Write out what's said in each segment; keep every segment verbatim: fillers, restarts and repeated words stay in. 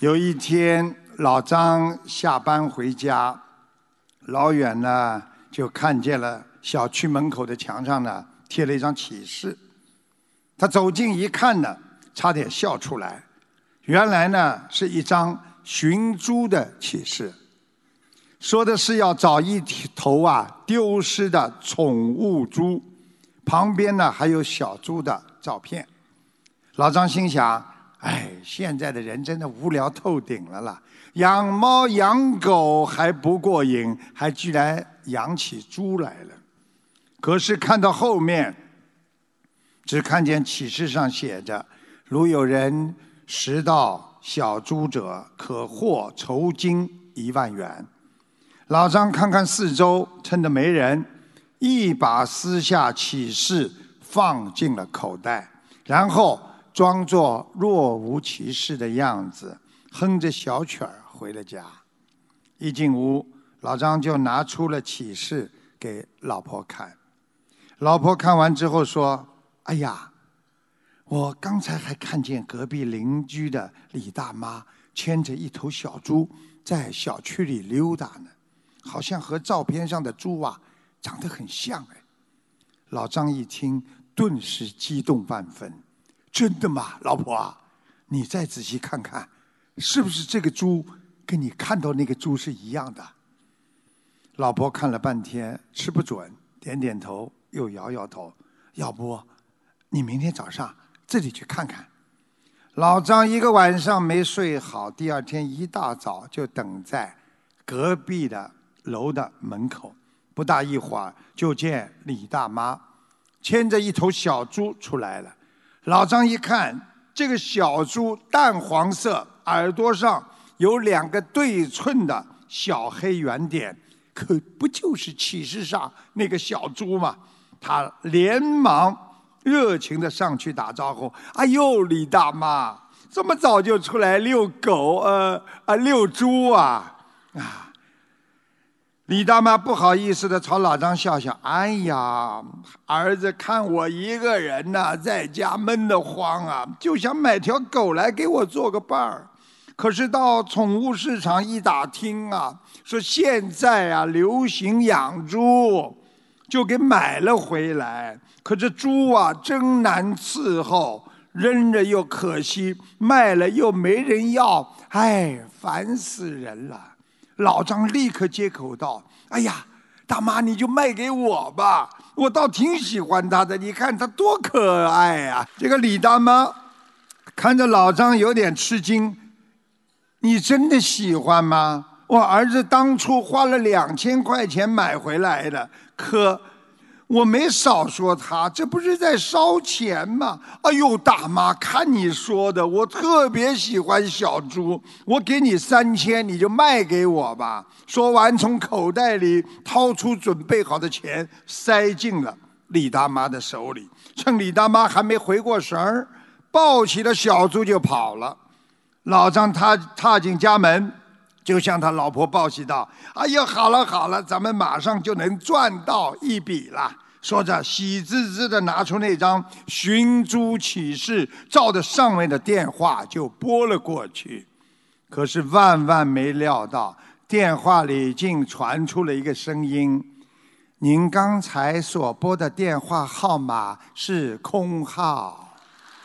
有一天，老张下班回家，老远呢就看见了小区门口的墙上呢贴了一张启事。他走近一看呢，差点笑出来。原来呢是一张寻猪的启事，说的是要找一头啊丢失的宠物猪，旁边呢还有小猪的照片。老张心想，哎，现在的人真的无聊透顶了啦！养猫养狗还不过瘾，还居然养起猪来了。可是看到后面，只看见启事上写着：如有人拾到小猪者，可获酬金一万元。老张看看四周，趁着没人，一把撕下启事放进了口袋，然后装作若无其事的样子，哼着小曲儿回了家。一进屋，老张就拿出了启事给老婆看。老婆看完之后说：哎呀，我刚才还看见隔壁邻居的李大妈牵着一头小猪在小区里溜达呢，好像和照片上的猪啊长得很像哎。老张一听，顿时激动万分。真的吗，老婆啊？你再仔细看看，是不是这个猪跟你看到那个猪是一样的？老婆看了半天，吃不准，点点头，又摇摇头。要不，你明天早上自己去看看。老张一个晚上没睡好，第二天一大早就等在隔壁的楼的门口。不大一会儿，就见李大妈牵着一头小猪出来了。老张一看，这个小猪淡黄色，耳朵上有两个对称的小黑圆点，可不就是启事上那个小猪吗？他连忙热情地上去打招呼：哎呦，李大妈，这么早就出来遛狗，呃啊遛猪啊啊！李大妈不好意思地朝老张笑笑：哎呀，儿子看我一个人呐、啊，在家闷得慌啊，就想买条狗来给我做个伴儿。可是到宠物市场一打听啊，说现在啊流行养猪，就给买了回来。可这猪啊真难伺候，扔着又可惜，卖了又没人要，哎，烦死人了。老张立刻接口道：哎呀，大妈你就卖给我吧，我倒挺喜欢它的，你看它多可爱呀！这个李大妈看着老张有点吃惊：你真的喜欢吗？我儿子当初花了两千块钱买回来的，可我没少说他，这不是在烧钱吗？哎呦，大妈，看你说的，我特别喜欢小猪，我给你三千，你就卖给我吧。说完，从口袋里掏出准备好的钱，塞进了李大妈的手里。趁李大妈还没回过神儿，抱起了小猪就跑了。老张踏踏进家门，就向他老婆报喜道：哎呀，好了好了，咱们马上就能赚到一笔了。说着，喜滋滋地拿出那张寻猪启事，照着上面的电话就拨了过去。可是万万没料到，电话里竟传出了一个声音：您刚才所拨的电话号码是空号。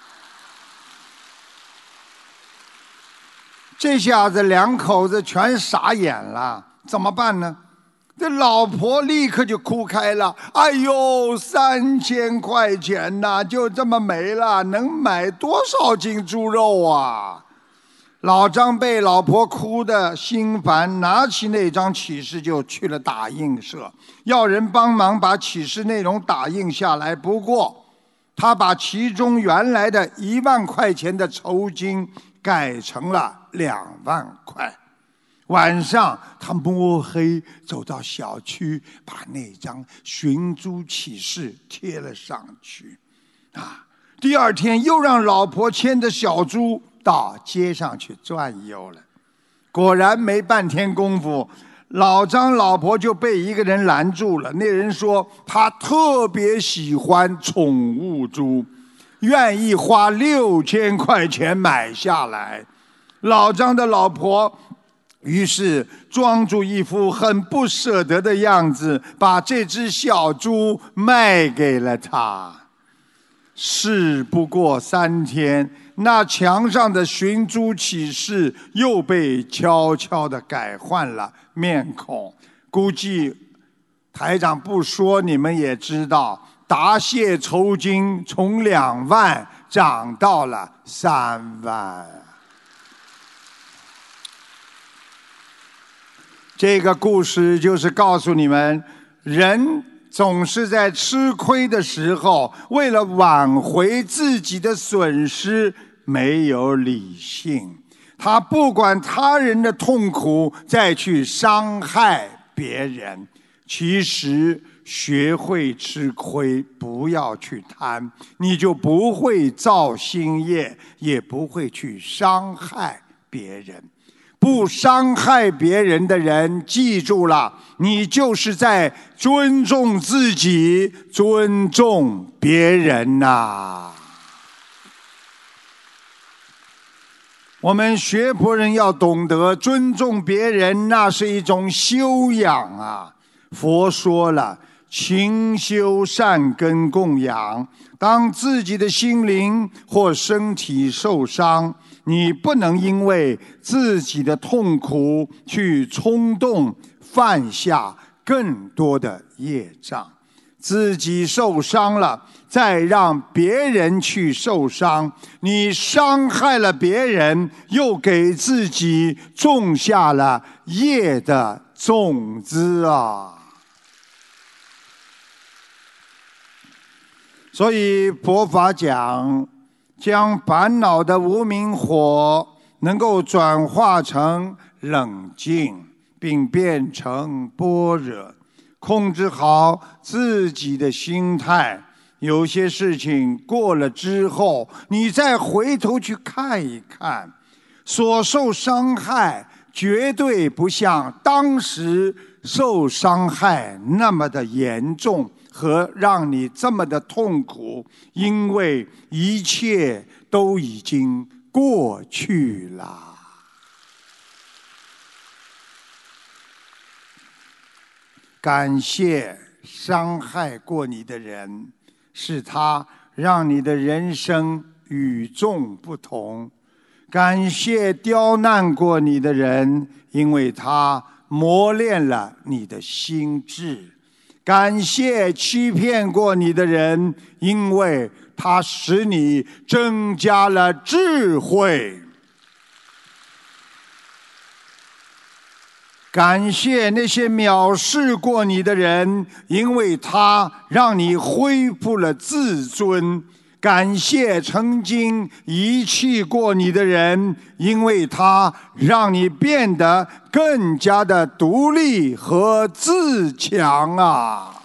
这下子两口子全傻眼了，怎么办呢？这老婆立刻就哭开了：哎呦，三千块钱呐，就这么没了，能买多少斤猪肉啊？老张被老婆哭得心烦，拿起那张启事就去了打印社，要人帮忙把启事内容打印下来。不过他把其中原来的一万块钱的酬金改成了两万块。晚上，他摸黑走到小区，把那张寻猪启事贴了上去。啊，第二天又让老婆牵着小猪到街上去转悠了。果然没半天功夫，老张老婆就被一个人拦住了。那人说他特别喜欢宠物猪，愿意花六千块钱买下来。 老张的老婆于是装出一副很不舍得的样子，把这只小猪卖给了他。事不过三天，那墙上的寻猪启事又被悄悄地改换了面孔。估计台长不说你们也知道，答谢酬金从两万涨到了三万。这个故事就是告诉你们，人总是在吃亏的时候，为了挽回自己的损失，没有理性。他不管他人的痛苦，再去伤害别人。其实学会吃亏，不要去贪，你就不会造新业，也不会去伤害别人。不伤害别人的人，记住了，你就是在尊重自己，尊重别人呐。我们学佛人要懂得尊重别人，那是一种修养啊。佛说了，勤修善根供养。当自己的心灵或身体受伤，你不能因为自己的痛苦去冲动犯下更多的业障。自己受伤了，再让别人去受伤，你伤害了别人，又给自己种下了业的种子啊！所以佛法讲，将烦恼的无明火能够转化成冷静，并变成般若。控制好自己的心态，有些事情过了之后，你再回头去看一看，所受伤害绝对不像当时受伤害那么的严重和让你这么的痛苦，因为一切都已经过去了。感谢伤害过你的人，是他让你的人生与众不同。感谢刁难过你的人，因为他磨练了你的心智。感谢欺骗过你的人，因为他使你增加了智慧。感谢那些藐视过你的人，因为他让你恢复了自尊。感谢曾经遗弃过你的人，因为他让你变得更加的独立和自强啊！